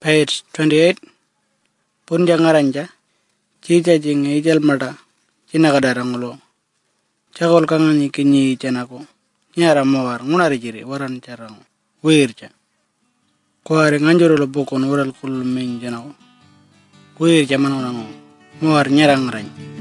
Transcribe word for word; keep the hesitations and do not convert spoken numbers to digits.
Page twenty-eight. Punjangaranja. Chicha jing ijal mada. Chinagadaranglo. Chakol kangani kinyi chanako. Nyara mawar ngunari jiri waran charang. Wircha. Kuare nganjuro lo bokon waral kul min janako. Wircha manonango. Mawar nyarang rany.